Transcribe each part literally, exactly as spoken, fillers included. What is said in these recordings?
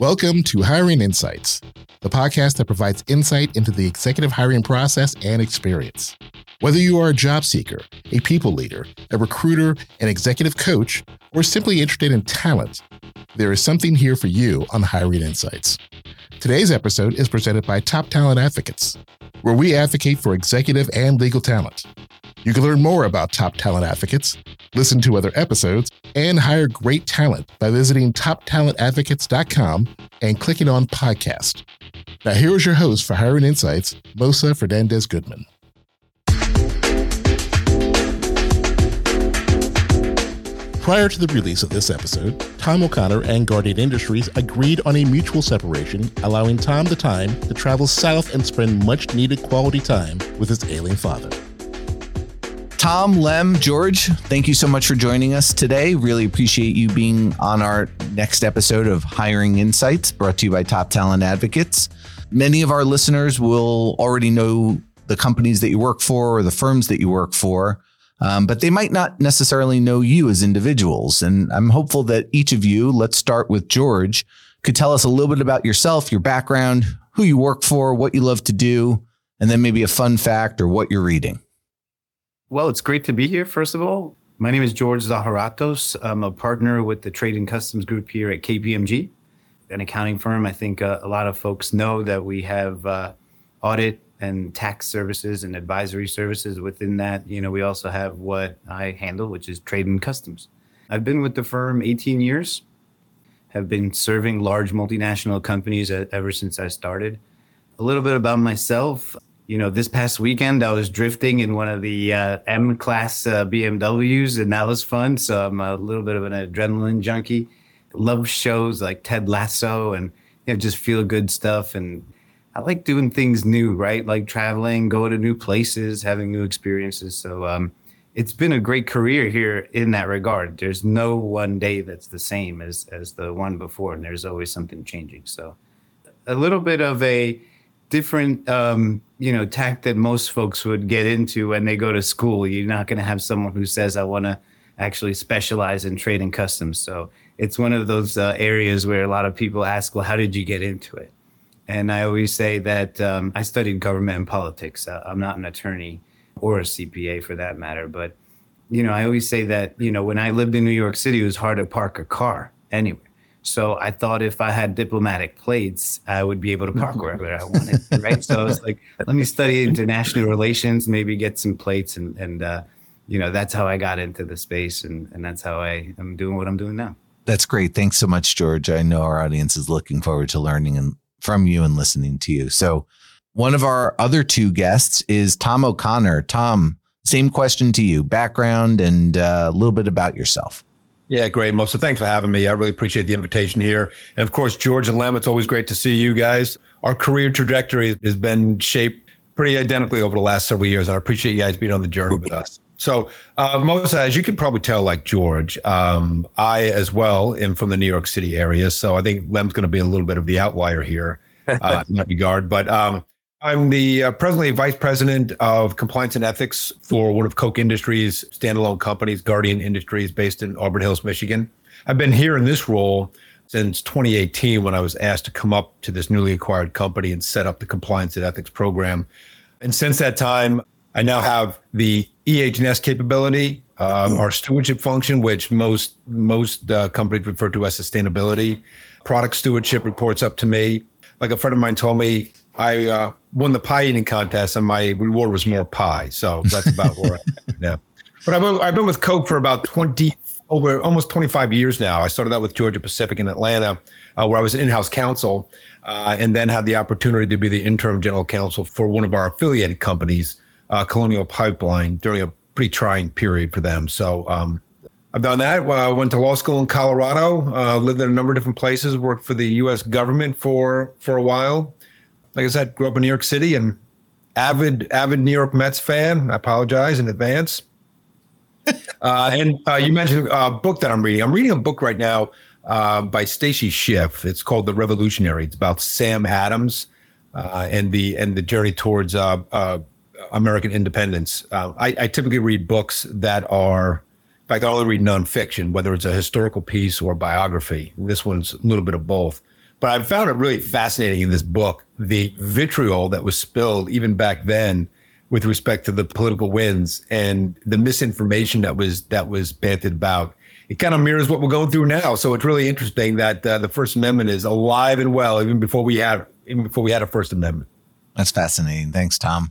Welcome to Hiring Insights, the podcast that provides insight into the executive hiring process and experience. Whether you are a job seeker, a people leader, a recruiter, an executive coach, or simply interested in talent, there is something here for you on Hiring Insights. Today's episode is presented by Top Talent Advocates, where we advocate for executive and legal talent. You can learn more about Top Talent Advocates, listen to other episodes, and hire great talent by visiting top talent advocates dot com and clicking on podcast. Now here is your host for Hiring Insights, Mosa Fernandez-Goodman. Prior to the release of this episode, Tom O'Connor and Guardian Industries agreed on a mutual separation, allowing Tom the time to travel south and spend much-needed quality time with his ailing father. Tom, Lem, George, thank you so much for joining us today. Really appreciate you being on our next episode of Hiring Insights, brought to you by Top Talent Advocates. Many of our listeners will already know the companies that you work for or the firms that you work for, um, but they might not necessarily know you as individuals. And I'm hopeful that each of you, let's start with George, could tell us a little bit about yourself, your background, who you work for, what you love to do, and then maybe a fun fact or what you're reading. Well, it's great to be here, first of all. My name is George Zaharatos. I'm a partner with the Trade and Customs Group here at K P M G, an accounting firm. I think uh, a lot of folks know that we have uh, audit and tax services and advisory services. Within that, you know, we also have what I handle, which is trade and customs. I've been with the firm eighteen years, have been serving large multinational companies ever since I started. A little bit about myself. You know, this past weekend, I was drifting in one of the uh, M-Class uh, B M Ws, and that was fun. So I'm a little bit of an adrenaline junkie. Love shows like Ted Lasso and, you know, just feel-good stuff. And I like doing things new, right? Like traveling, going to new places, having new experiences. So um, it's been a great career here in that regard. There's no one day that's the same as, as the one before, and there's always something changing. So a little bit of a different, um, you know, tack that most folks would get into when they go to school. You're not going to have someone who says, I want to actually specialize in trade and customs. So it's one of those uh, areas where a lot of people ask, well, how did you get into it? And I always say that um, I studied government and politics. Uh, I'm not an attorney or a C P A for that matter. But, you know, I always say that, you know, when I lived in New York City, it was hard to park a car anywhere. So I thought if I had diplomatic plates, I would be able to park wherever I wanted, right? So I was like, let me study international relations, maybe get some plates. And, and uh, you know, that's how I got into the space. And, and that's how I am doing what I'm doing now. That's great. Thanks so much, George. I know our audience is looking forward to learning and from you and listening to you. So one of our other two guests is Tom O'Connor. Tom, same question to you, background and uh, a little bit about yourself. Yeah, great, Mo. So thanks for having me. I really appreciate the invitation here. And of course, George and Lem, it's always great to see you guys. Our career trajectory has been shaped pretty identically over the last several years. And I appreciate you guys being on the journey with us. So, uh, Mosa, as you can probably tell, like George, um, I as well am from the New York City area. So I think Lem's going to be a little bit of the outlier here uh, in that regard. But um, I'm the uh, presently vice president of compliance and ethics for one of Koch Industries' standalone companies, Guardian Industries, based in Auburn Hills, Michigan. I've been here in this role since twenty eighteen when I was asked to come up to this newly acquired company and set up the compliance and ethics program. And since that time, I now have the E H and S capability, um, our stewardship function, which most most uh, companies refer to as sustainability. Product stewardship reports up to me. Like a friend of mine told me, I uh, won the pie eating contest and my reward was more pie. So that's about where I'm at now. But I've, I've been with Koch for about twenty, over almost twenty-five years now. I started out with Georgia Pacific in Atlanta, uh, where I was an in-house counsel, uh, and then had the opportunity to be the interim general counsel for one of our affiliated companies, uh, Colonial Pipeline, during a pretty trying period for them. So um, I've done that. I uh, went to law school in Colorado, uh, lived in a number of different places, worked for the U S government for, for a while. Like I said, grew up in New York City and avid, avid New York Mets fan. I apologize in advance. uh, and uh, you mentioned a book that I'm reading. I'm reading a book right now uh, by Stacy Schiff. It's called The Revolutionary. It's about Sam Adams uh, and the and the journey towards uh, uh, American independence. Uh, I, I typically read books that are, in fact, I only read nonfiction, whether it's a historical piece or a biography. This one's a little bit of both. But I found it really fascinating in this book, the vitriol that was spilled even back then with respect to the political winds and the misinformation that was that was banted about. It kind of mirrors what we're going through now. So it's really interesting that uh, the First Amendment is alive and well, even before we had even before we had a First Amendment. That's fascinating. Thanks, Tom.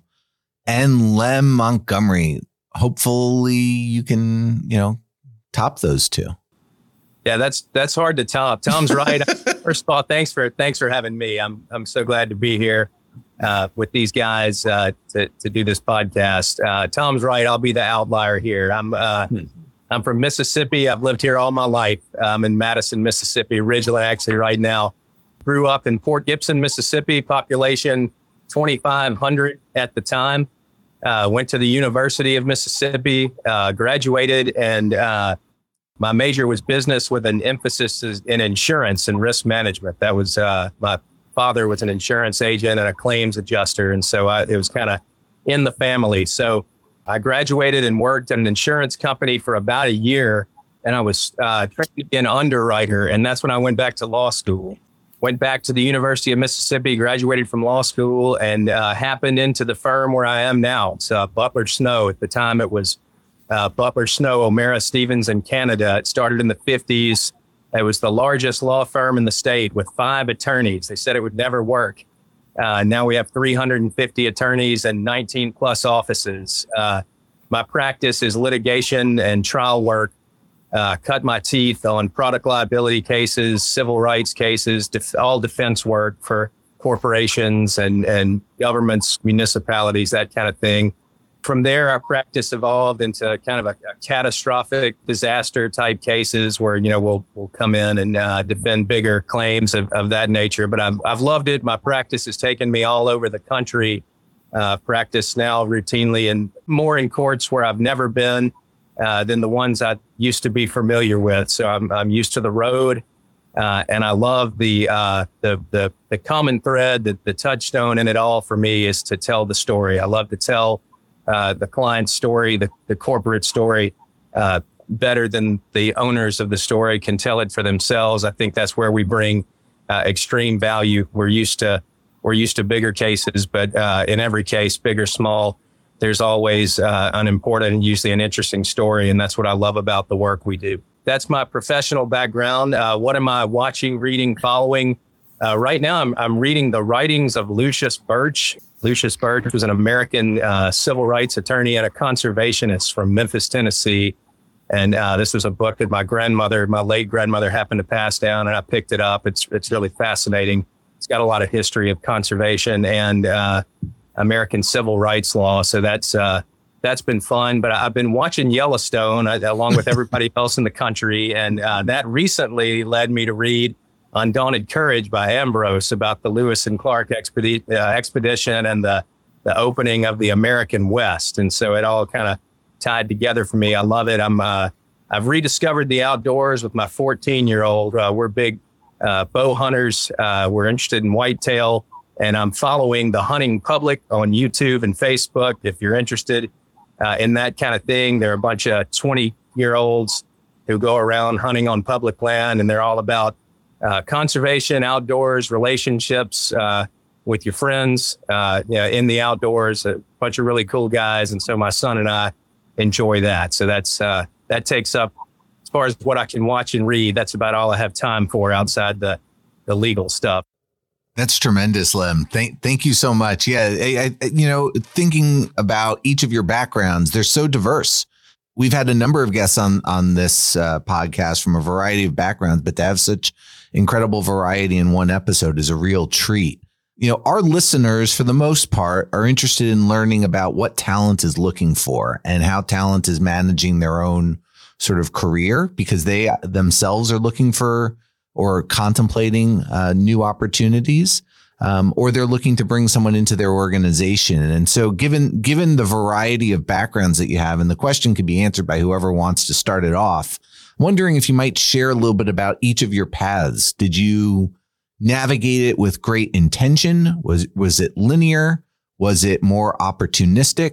And Lem Montgomery. Hopefully you can, you know, top those two. Yeah, that's that's hard to top. Tom's right. First of all, thanks for thanks for having me. I'm I'm so glad to be here uh, with these guys uh, to to do this podcast. Uh, Tom's right. I'll be the outlier here. I'm uh, hmm. I'm from Mississippi. I've lived here all my life. I'm in Madison, Mississippi, originally, actually, right now. Grew up in Port Gibson, Mississippi. Population twenty-five hundred at the time. Uh, went to the University of Mississippi. Uh, graduated and. Uh, My major was business with an emphasis in insurance and risk management. That was, uh, my father was an insurance agent and a claims adjuster. And so I, it was kind of in the family. So I graduated and worked at an insurance company for about a year. And I was uh, trained to be an underwriter. And that's when I went back to law school. Went back to the University of Mississippi, graduated from law school, and uh, happened into the firm where I am now. It's uh, Butler Snow. At the time, it was Uh, Butler Snow, O'Mara Stevens in Canada. It started in the fifties. It was the largest law firm in the state with five attorneys. They said it would never work. Uh, now we have three hundred fifty attorneys and nineteen plus offices. Uh, my practice is litigation and trial work. Uh, cut my teeth on product liability cases, civil rights cases, def- all defense work for corporations and, and governments, municipalities, that kind of thing. From there, our practice evolved into kind of a, a catastrophic disaster type cases where, you know, we'll we'll come in and uh, defend bigger claims of, of that nature. But I've, I've loved it. My practice has taken me all over the country. Uh, practice now routinely and more in courts where I've never been uh, than the ones I used to be familiar with. So I'm I'm used to the road. Uh, and I love the, uh, the the the common thread, the, the touchstone in it all for me is to tell the story. I love to tell Uh, the client's story, the, the corporate story, uh, better than the owners of the story can tell it for themselves. I think that's where we bring uh, extreme value. We're used to we're used to bigger cases, but uh, in every case, big or small, there's always uh, an important and usually an interesting story, and that's what I love about the work we do. That's my professional background. Uh, what am I watching, reading, following? Uh, right now, I'm, I'm reading the writings of Lucius Birch. Lucius Birch was an American uh, civil rights attorney and a conservationist from Memphis, Tennessee. And uh, this was a book that my grandmother, my late grandmother, happened to pass down, and I picked it up. It's it's really fascinating. It's got a lot of history of conservation and uh, American civil rights law. So that's uh, that's been fun. But I've been watching Yellowstone uh, along with everybody else in the country. And uh, that recently led me to read Undaunted Courage by Ambrose about the Lewis and Clark expedi- uh, expedition and the, the opening of the American West. And so it all kind of tied together for me. I love it. I'm, uh, I've rediscovered the outdoors with my fourteen year old. Uh, we're big uh, bow hunters. Uh, we're interested in whitetail, and I'm following the hunting public on YouTube and Facebook. If you're interested uh, in that kind of thing, there are a bunch of twenty year olds who go around hunting on public land, and they're all about Uh, conservation, outdoors, relationships uh, with your friends, uh, you know, in the outdoors, a bunch of really cool guys. And so my son and I enjoy that. So that's uh, that takes up, as far as what I can watch and read, that's about all I have time for outside the, the legal stuff. That's tremendous, Lem. Thank, thank you so much. Yeah, I, I, you know, thinking about each of your backgrounds, they're so diverse. We've had a number of guests on on this uh, podcast from a variety of backgrounds, but to have such incredible variety in one episode is a real treat. You know, our listeners, for the most part, are interested in learning about what talent is looking for and how talent is managing their own sort of career, because they themselves are looking for or contemplating uh, new opportunities. Um, or they're looking to bring someone into their organization. And so given given the variety of backgrounds that you have, and the question could be answered by whoever wants to start it off, wondering if you might share a little bit about each of your paths. Did you navigate it with great intention? Was was it linear? Was it more opportunistic?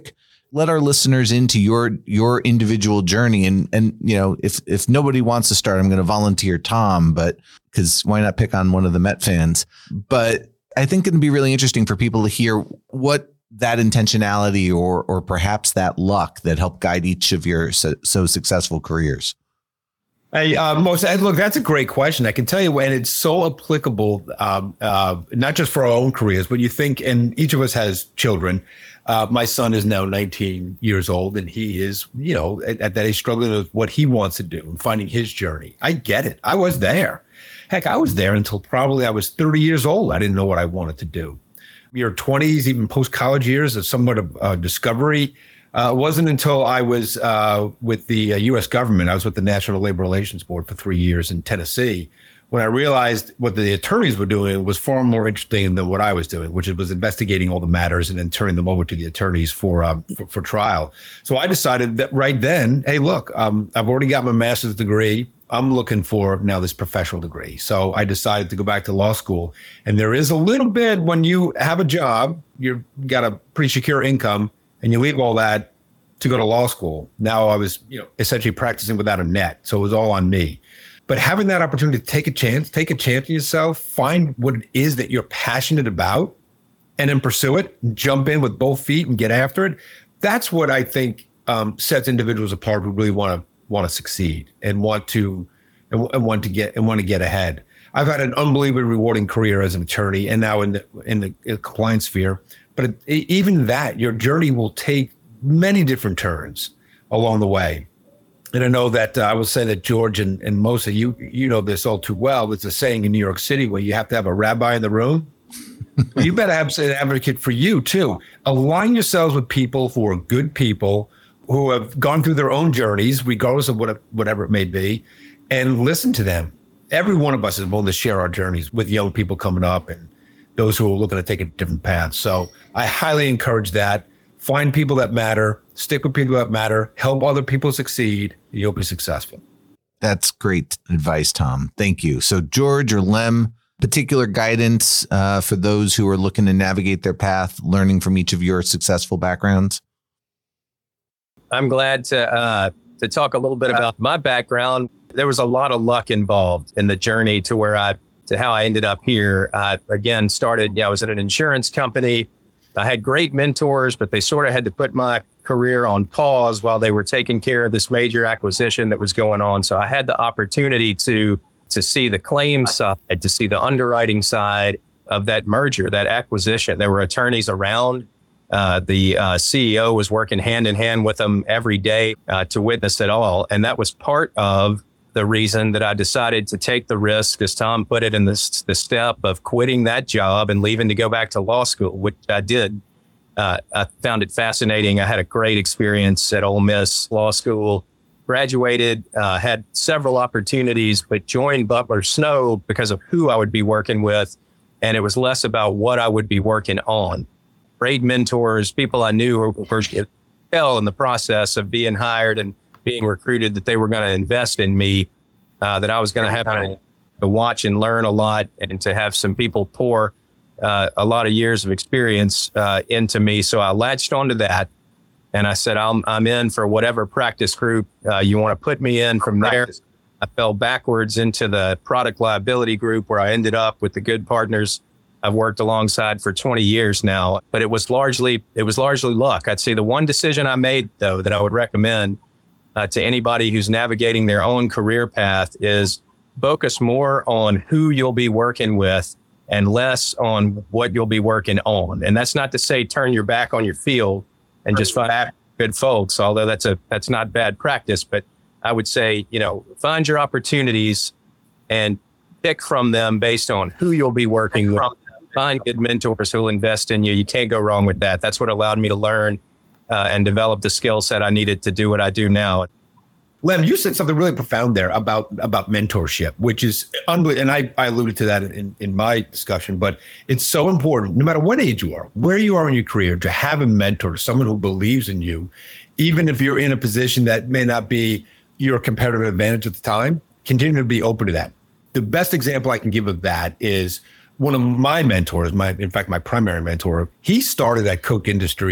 let our listeners into your your individual journey. And and you know, if if nobody wants to start, I'm going to volunteer Tom, but because why not pick on one of the Met fans? But I think it'd be really interesting for people to hear what that intentionality or or perhaps that luck that helped guide each of your so, so successful careers. Hey, uh, most look, that's a great question. I can tell you, and it's so applicable, um, uh, not just for our own careers, but you think, and each of us has children. Uh, my son is now nineteen years old, and he is, you know, at, at that age struggling with what he wants to do and finding his journey. I get it. I was there. Heck, I was there until probably I was thirty years old. I didn't know what I wanted to do. Your twenties, even post-college years, is somewhat of uh, discovery. Uh, it wasn't until I was uh, with the uh, U S government, I was with the National Labor Relations Board for three years in Tennessee, when I realized what the attorneys were doing was far more interesting than what I was doing, which was investigating all the matters and then turning them over to the attorneys for um, for, for trial. So I decided that right then, hey, look, um, I've already got my master's degree. I'm looking for now this professional degree. So I decided to go back to law school. And there is a little bit when you have a job, you've got a pretty secure income, and you leave all that to go to law school. Now I was, you know, essentially practicing without a net. So it was all on me. But having that opportunity to take a chance, take a chance on yourself, find what it is that you're passionate about, and then pursue it, jump in with both feet and get after it. That's what I think um, sets individuals apart who really want to want to succeed and want to and, and want to get and want to get ahead. I've had an unbelievably rewarding career as an attorney and now in the in the, in the compliance sphere. But it, even that, your journey will take many different turns along the way. And I know that uh, I will say that George and, and most of you, you know this all too well. It's a saying in New York City where you have to have a rabbi in the room. You better have an advocate for you too. Align yourselves with people who are good people, who have gone through their own journeys, regardless of what, whatever it may be, and listen to them. Every one of us is willing to share our journeys with young people coming up and those who are looking to take a different path. So I highly encourage that. Find people that matter, stick with people that matter, help other people succeed, and you'll be successful. That's great advice, Tom. Thank you. So George or Lem, particular guidance uh, for those who are looking to navigate their path, learning from each of your successful backgrounds? I'm glad to uh, to talk a little bit about my background. There was a lot of luck involved in the journey to where I to how I ended up here. I, again, started, yeah, I was at an insurance company. I had great mentors, but they sort of had to put my career on pause while they were taking care of this major acquisition that was going on. So I had the opportunity to to see the claims side, to see the underwriting side of that merger, that acquisition. There were attorneys around. Uh, the uh, C E O was working hand in hand with them every day uh, to witness it all. And that was part of the reason that I decided to take the risk, as Tom put it, in this the step of quitting that job and leaving to go back to law school, which I did. Uh, I found it fascinating. I had a great experience at Ole Miss Law School, graduated, uh, had several opportunities, but joined Butler Snow because of who I would be working with. And it was less about what I would be working on. Great mentors, people I knew who were hell in the process of being hired and being recruited, that they were going to invest in me, uh, that I was going to have to, to watch and learn a lot, and to have some people pour uh, a lot of years of experience uh, into me. So I latched onto that, and I said, I'm, I'm in for whatever practice group uh, you want to put me in. From there, I fell backwards into the product liability group, where I ended up with the good partners I've worked alongside for twenty years now. But it was largely, it was largely luck. I'd say the one decision I made, though, that I would recommend Uh, to anybody who's navigating their own career path is focus more on who you'll be working with and less on what you'll be working on. And that's not to say turn your back on your field and just find good folks, although that's a that's not bad practice. But I would say, you know, find your opportunities and pick from them based on who you'll be working with. Find good mentors who'll invest in you. You can't go wrong with that. That's what allowed me to learn Uh, and develop the skill set I needed to do what I do now. Lem, you said something really profound there about about mentorship, which is unbelievable. And I, I alluded to that in, in my discussion, but it's so important, no matter what age you are, where you are in your career, to have a mentor, someone who believes in you, even if you're in a position that may not be your competitive advantage at the time, continue to be open to that. The best example I can give of that is one of my mentors, my in fact, my primary mentor. He started at Koch Industries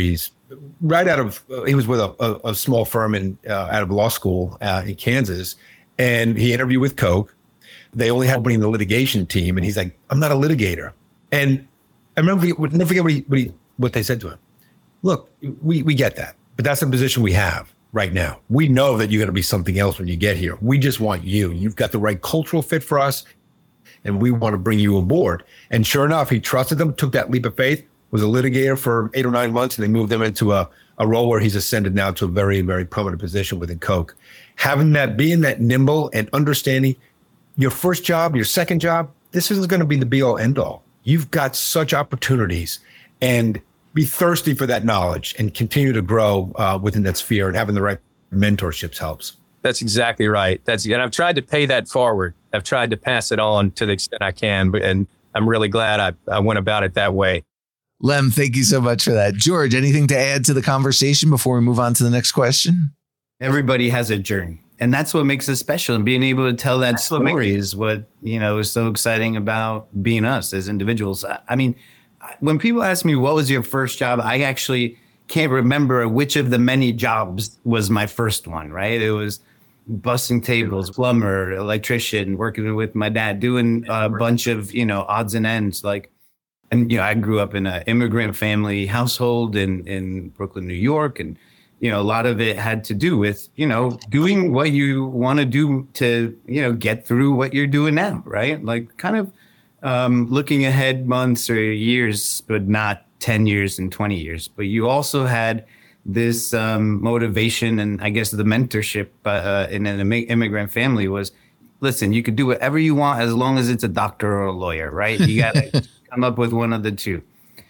right out of, uh, he was with a, a, a small firm in uh, out of law school uh, in Kansas, and he interviewed with Coke. They only had somebody in the litigation team, and he's like, I'm not a litigator. And I remember, never forget what, he, what, he, what they said to him. Look, we, we get that, but that's the position we have right now. We know that you're going to be something else when you get here. We just want you. You've got the right cultural fit for us, and we want to bring you aboard. And sure enough, he trusted them, took that leap of faith, was a litigator for eight or nine months, and they moved him into a, a role where he's ascended now to a very, very prominent position within Coke. Having that, being that nimble and understanding your first job, your second job, this isn't going to be the be all end all. You've got such opportunities, and be thirsty for that knowledge and continue to grow uh, within that sphere, and having the right mentorships helps. That's exactly right. That's, and I've tried to pay that forward. I've tried to pass it on to the extent I can, but, and I'm really glad I, I went about it that way. Lem, thank you so much for that. George, anything to add to the conversation before we move on to the next question? Everybody has a journey, and that's what makes us special. And being able to tell that story is what, you know, is so exciting about being us as individuals. I mean, when people ask me, what was your first job? I actually can't remember which of the many jobs was my first one, right? It was bussing tables, plumber, electrician, working with my dad, doing a bunch of, you know, odds and ends. Like, and, you know, I grew up in an immigrant family household in, in Brooklyn, New York. And, you know, a lot of it had to do with, you know, doing what you want to do to, you know, get through what you're doing now, right? Like kind of um, looking ahead months or years, but not ten years and twenty years. But you also had this um, motivation, and I guess the mentorship uh, in an immigrant family was, listen, you could do whatever you want as long as it's a doctor or a lawyer, right? You got to come up with one of the two.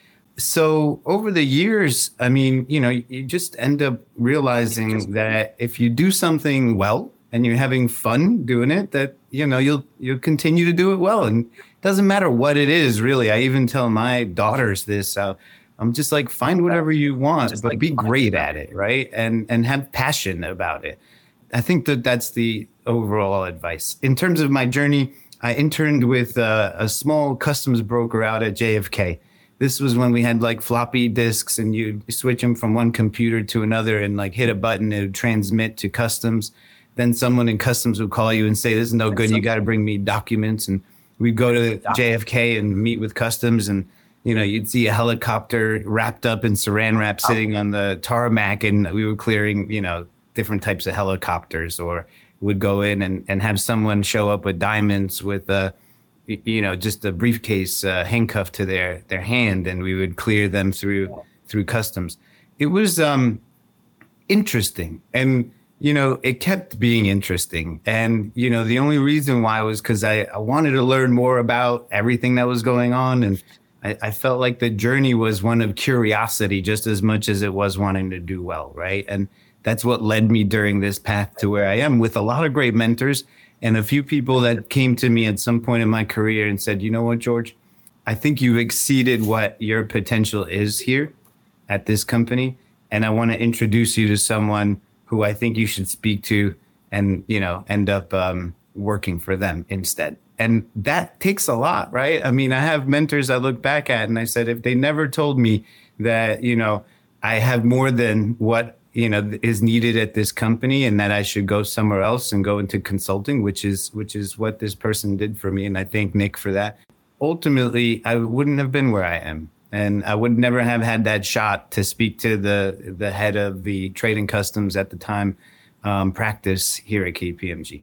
So over the years, I mean, you know, you just end up realizing that if you do something well and you're having fun doing it, that, you know, you'll you'll continue to do it well. And it doesn't matter what it is, really. I even tell my daughters this. Uh, I'm just like, find whatever you want, but be great at it, right? And and have passion about it. I think that that's the overall advice. In terms of my journey, I interned with uh, a small customs broker out at J F K. This was when we had like floppy disks, and you switch them from one computer to another and like hit a button, it would transmit to customs. Then someone in customs would call you and say, this is no good, you got to bring me documents. And we'd go to J F K and meet with customs, and, you know, you'd see a helicopter wrapped up in saran wrap sitting on the tarmac, and we were clearing, you know, different types of helicopters. Or would go in and, and have someone show up with diamonds with a, you know, just a briefcase uh, handcuffed to their, their hand, and we would clear them through through customs. It was um, interesting, and, you know, it kept being interesting. And, you know, the only reason why was because I, I wanted to learn more about everything that was going on, and I, I felt like the journey was one of curiosity just as much as it was wanting to do well, right? And that's what led me during this path to where I am, with a lot of great mentors and a few people that came to me at some point in my career and said, you know what, George, I think you've exceeded what your potential is here at this company, and I want to introduce you to someone who I think you should speak to, and, you know, end up um, working for them instead. And that takes a lot, right? I mean, I have mentors I look back at and I said, if they never told me that, you know, I have more than what, you know, is needed at this company, and that I should go somewhere else and go into consulting, which is which is what this person did for me. And I thank Nick for that. Ultimately, I wouldn't have been where I am, and I would never have had that shot to speak to the the head of the trade and customs at the time um, practice here at K P M G.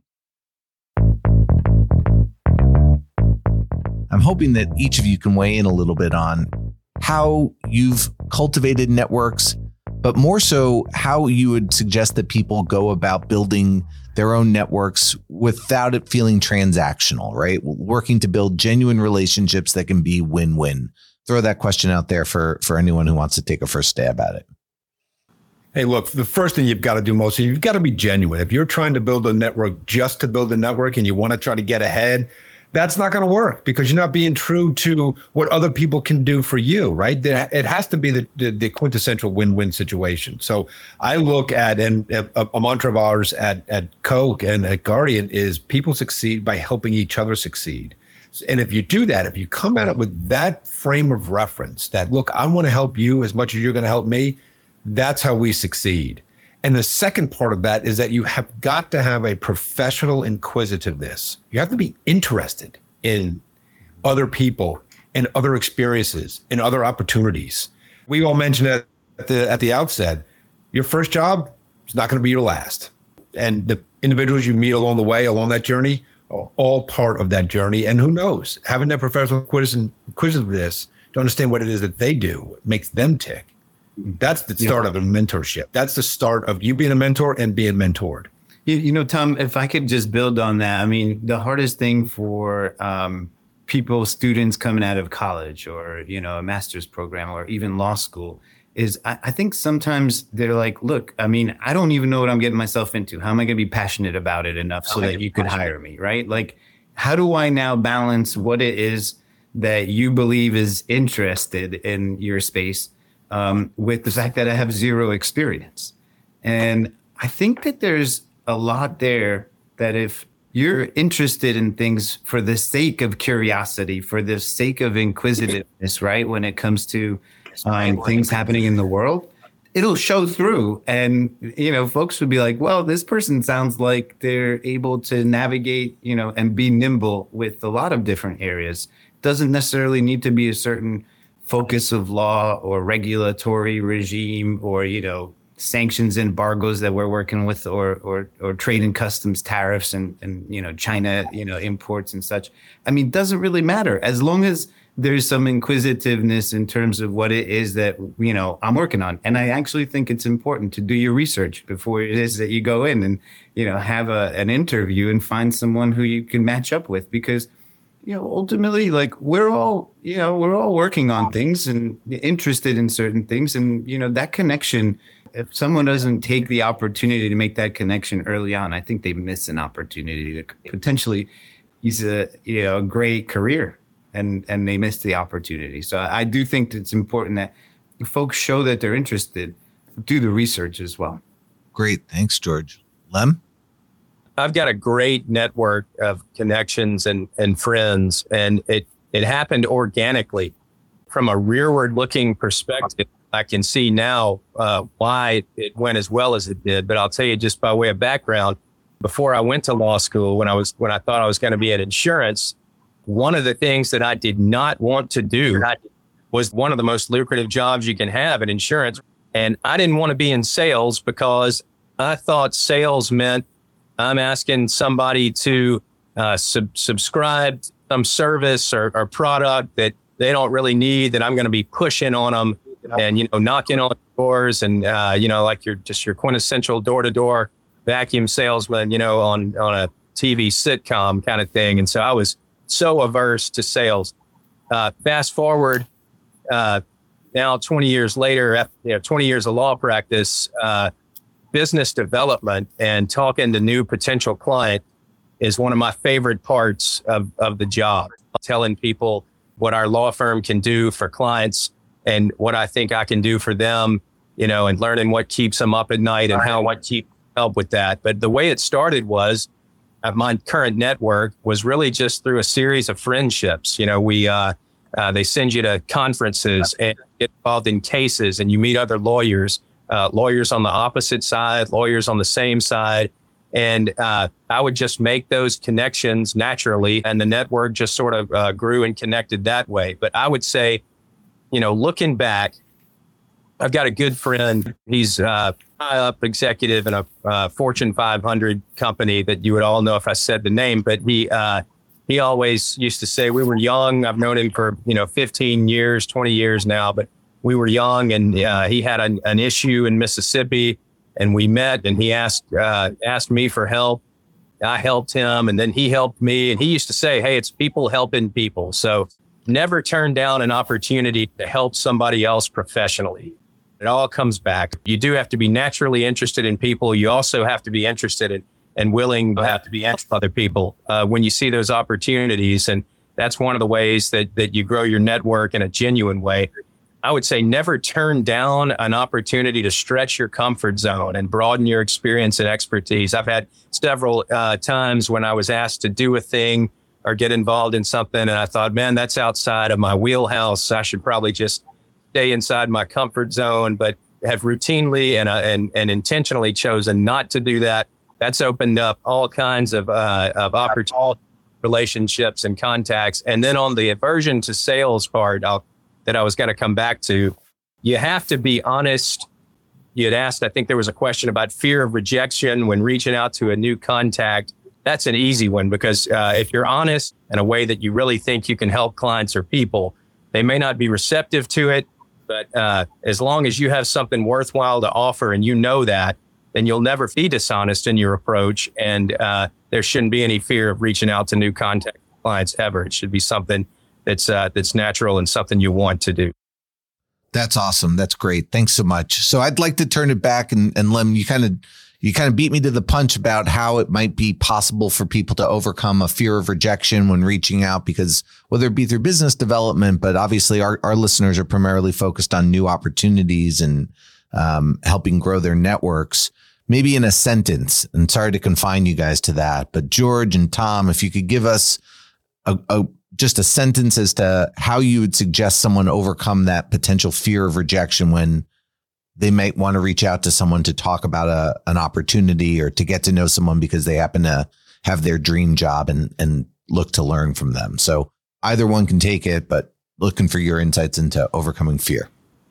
I'm hoping that each of you can weigh in a little bit on how you've cultivated networks, but more so how you would suggest that people go about building their own networks without it feeling transactional, right? Working to build genuine relationships that can be win-win. Throw that question out there for, for anyone who wants to take a first stab at it. Hey, look, the first thing you've got to do most, you've got to be genuine. If you're trying to build a network just to build a network and you want to try to get ahead, that's not going to work, because you're not being true to what other people can do for you, right? It has to be the, the, the quintessential win-win situation. So I look at, and a, a mantra of ours at, at Coke and at Guardian is people succeed by helping each other succeed. And if you do that, if you come at it with that frame of reference that, look, I want to help you as much as you're going to help me, That's how we succeed. And the second part of that is that you have got to have a professional inquisitiveness. You have to be interested in other people and other experiences and other opportunities. We all mentioned it at the, at the outset, your first job is not going to be your last. And the individuals you meet along the way, along that journey, are all part of that journey. And who knows, having that professional inquisitiveness to understand what it is that they do makes them tick. That's the start yeah. of a mentorship. That's the start of you being a mentor and being mentored. You, you know, Tom, if I could just build on that, I mean, the hardest thing for um, people, students coming out of college or, you know, a master's program or even law school is I, I think sometimes they're like, look, I mean, I don't even know what I'm getting myself into. How am I going to be passionate about it enough so that you could hire me, right? Like, how do I now balance what it is that you believe is interested in your space um, with the fact that I have zero experience? And I think that there's a lot there that if you're interested in things for the sake of curiosity, for the sake of inquisitiveness, right? When it comes to um, things happening in the world, it'll show through. And, you know, folks would be like, well, this person sounds like they're able to navigate, you know, and be nimble with a lot of different areas. Doesn't necessarily need to be a certain focus of law or regulatory regime or, you know, sanctions, embargoes that we're working with, or or or trade and customs tariffs and, and, you know, China, you know, imports and such. I mean, it doesn't really matter as long as there's some inquisitiveness in terms of what it is that, you know, I'm working on. And I actually think it's important to do your research before it is that you go in and, you know, have a, an interview and find someone who you can match up with, because, you know, ultimately, like, we're all, you know, we're all working on things and interested in certain things. And, you know, that connection, if someone doesn't take the opportunity to make that connection early on, I think they miss an opportunity to potentially use a, you know, a great career, and, and they miss the opportunity. So I do think it's important that folks show that they're interested, do the research as well. Great. Thanks, George. Lem? I've got a great network of connections and, and friends, and it, it happened organically. From a rearward looking perspective, I can see now uh, why it went as well as it did. But I'll tell you, just by way of background, before I went to law school, when I was when I thought I was going to be in insurance, one of the things that I did not want to do was one of the most lucrative jobs you can have in insurance. And I didn't want to be in sales because I thought sales meant I'm asking somebody to uh, sub- subscribe to some service or, or product that they don't really need, that I'm going to be pushing on them and, you know, knocking on doors and, uh, you know, like you're just your quintessential door-to-door vacuum salesman, you know, on, on a T V sitcom kind of thing. And so I was so averse to sales. Uh, fast forward uh, now twenty years later, after, you know, twenty years of law practice, uh, business development and talking to new potential client is one of my favorite parts of, of the job. Telling people what our law firm can do for clients and what I think I can do for them, you know, and learning what keeps them up at night and how I keep help with that. But the way it started was uh, my current network was really just through a series of friendships. You know, we, uh, uh, they send you to conferences and get involved in cases, and you meet other lawyers, uh, lawyers on the opposite side, lawyers on the same side. And uh, I would just make those connections naturally, and the network just sort of uh, grew and connected that way. But I would say, you know, looking back, I've got a good friend. He's uh, high up executive in a uh, Fortune five hundred company that you would all know if I said the name. But he uh, he always used to say, we were young. I've known him for, you know, fifteen years, twenty years now. But we were young, and uh, he had an, an issue in Mississippi. And we met, and he asked uh, asked me for help. I helped him, and then he helped me. And he used to say, hey, it's people helping people. So never turn down an opportunity to help somebody else professionally. It all comes back. You do have to be naturally interested in people. You also have to be interested in and willing to have to be interested in other people uh, when you see those opportunities. And that's one of the ways that that you grow your network in a genuine way. I would say never turn down an opportunity to stretch your comfort zone and broaden your experience and expertise. I've had several uh, times when I was asked to do a thing or get involved in something, and I thought, man, that's outside of my wheelhouse. I should probably just stay inside my comfort zone. But have routinely and, uh, and, and intentionally chosen not to do that, that's opened up all kinds of, uh, of opportunity, relationships and contacts. And then on the aversion to sales part I'll, that I was going to come back to, you have to be honest. You had asked, I think there was a question about fear of rejection when reaching out to a new contact. That's an easy one because uh, if you're honest in a way that you really think you can help clients or people, they may not be receptive to it. But uh, as long as you have something worthwhile to offer and you know that, then you'll never be dishonest in your approach. And uh, there shouldn't be any fear of reaching out to new contact clients ever. It should be something that's uh, that's natural and something you want to do. That's awesome. That's great. Thanks so much. So I'd like to turn it back and, and Lem, you kind of you kind of beat me to the punch about how it might be possible for people to overcome a fear of rejection when reaching out, because whether it be through business development, but obviously our, our listeners are primarily focused on new opportunities and um, helping grow their networks. Maybe in a sentence, and sorry to confine you guys to that, but George and Tom, if you could give us a, a just a sentence as to how you would suggest someone overcome that potential fear of rejection when they might want to reach out to someone to talk about a, an opportunity or to get to know someone because they happen to have their dream job and, and look to learn from them. So either one can take it, but looking for your insights into overcoming fear.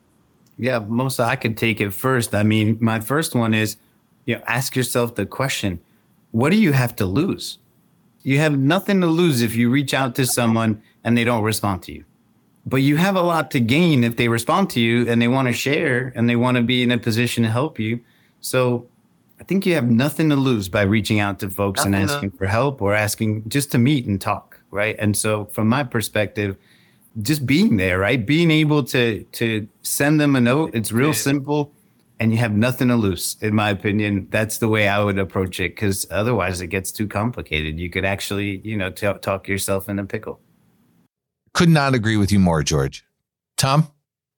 Yeah, most I could take it first. I mean, my first one is, you know, ask yourself the question, what do you have to lose? You have nothing to lose if you reach out to someone and they don't respond to you. But you have a lot to gain if they respond to you and they want to share and they want to be in a position to help you. So I think you have nothing to lose by reaching out to folks nothing and asking to- for help or asking just to meet and talk, right? And so from my perspective, just being there, right? Being able to to send them a note. It's real simple. And you have nothing to lose, in my opinion. That's the way I would approach it, because otherwise it gets too complicated. You could actually, you know, t- talk yourself in a pickle. Could not agree with you more, George. Tom?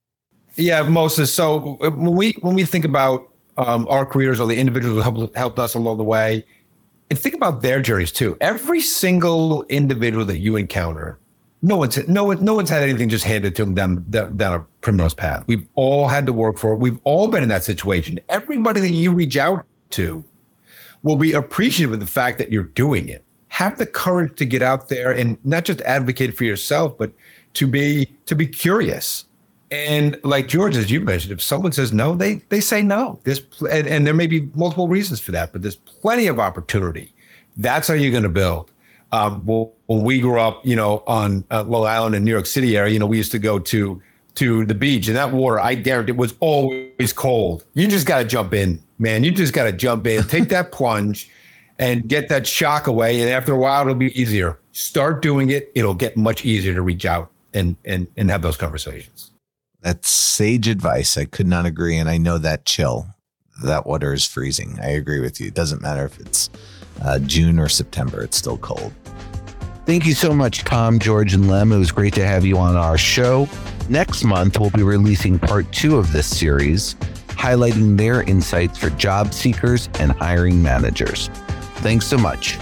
Yeah, Moses. So when we when we think about um, our careers or the individuals who helped, helped us along the way, and think about their journeys too. Every single individual that you encounter, no one's no one no one's had anything just handed to them down, down, down a primrose path. We've all had to work for it. We've all been in that situation. Everybody that you reach out to will be appreciative of the fact that you're doing it. Have the courage to get out there and not just advocate for yourself, but to be to be curious. And like George, as you mentioned, if someone says no, they they say no. There's and, and there may be multiple reasons for that, but there's plenty of opportunity. That's how you're going to build. Um, well, when we grew up, you know, on uh, Long Island and New York City area, you know, we used to go to to the beach, and that water, I guarantee, it was always cold. You just got to jump in, man. You just got to jump in, take that plunge, and get that shock away. And after a while, it'll be easier. Start doing it. It'll get much easier to reach out and and and have those conversations. That's sage advice. I could not agree, and I know that chill. That water is freezing. I agree with you. It doesn't matter if it's Uh, June or September, it's still cold. Thank you so much, Tom, George, and Lem. It was great to have you on our show. Next month, we'll be releasing part two of this series, highlighting their insights for job seekers and hiring managers. Thanks so much.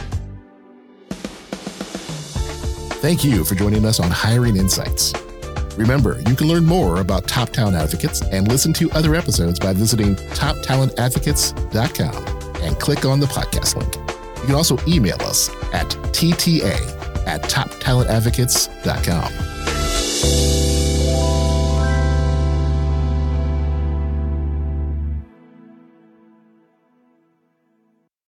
Thank you for joining us on Hiring Insights. Remember, you can learn more about Top Talent Advocates and listen to other episodes by visiting top talent advocates dot com and click on the podcast link. You can also email us at T T A at top talent advocates dot com.